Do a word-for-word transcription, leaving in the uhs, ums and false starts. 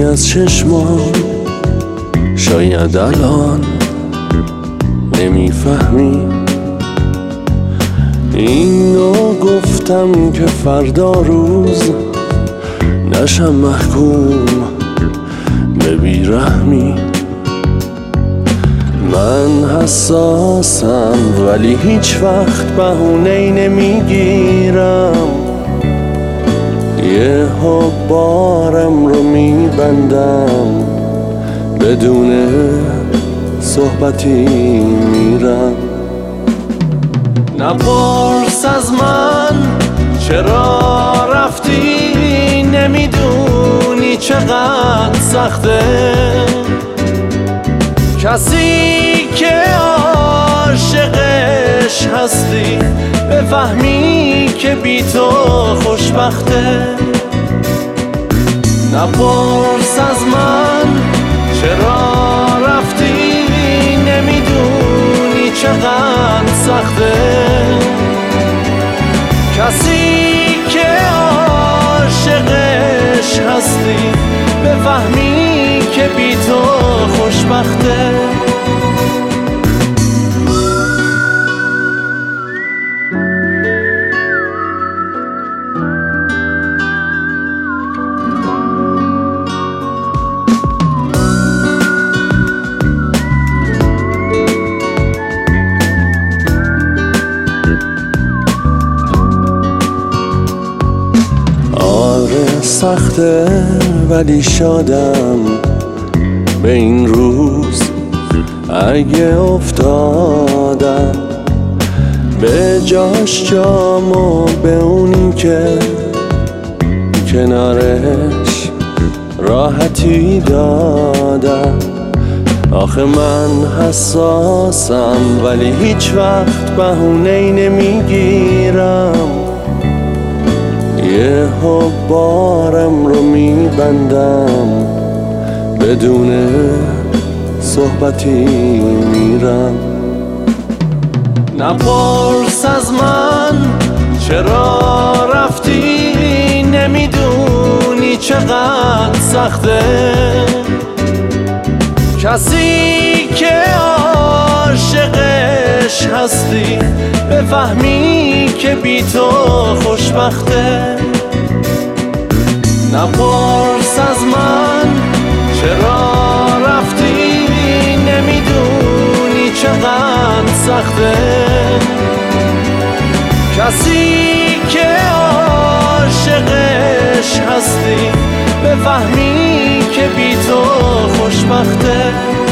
از چشمان شاید الان نمیفهمی. اینو گفتم که فردا روز نشم محکوم به بیرحمی. من حساسم ولی هیچ وقت بهونه‌ای نمیگیرم. یه بارم رو میبندم بدون صحبتی میرم. نپرس از من چرا رفتی، نمیدونی چقدر سخته. کسی که عاشقش هستی بفهمی که بی تو خوشبخته. نپرس از من چرا رفتی، نمیدونی چقدر سخته. کسی که عاشقش هستی بفهمی که بی تو خوشبخته. سخته ولی شادم به این روز. اگه افتادم به جاش جامو به اونی که کنارش راحتی دادم. آخه من حساسم ولی هیچ وقت بهونه‌ای نمیگیرم. یه بارم رو میبندم بدون صحبتی میرم. نپرس از من چرا رفتی، نمیدونی چقدر سخته. کسی که عاشقش هستی بفهمی که بی تو خوشبخته. نپرس از من چرا رفتی، نمیدونی چقدر سخته. کسی که عاشقش هستی بفهمی که بی تو خوشبخته.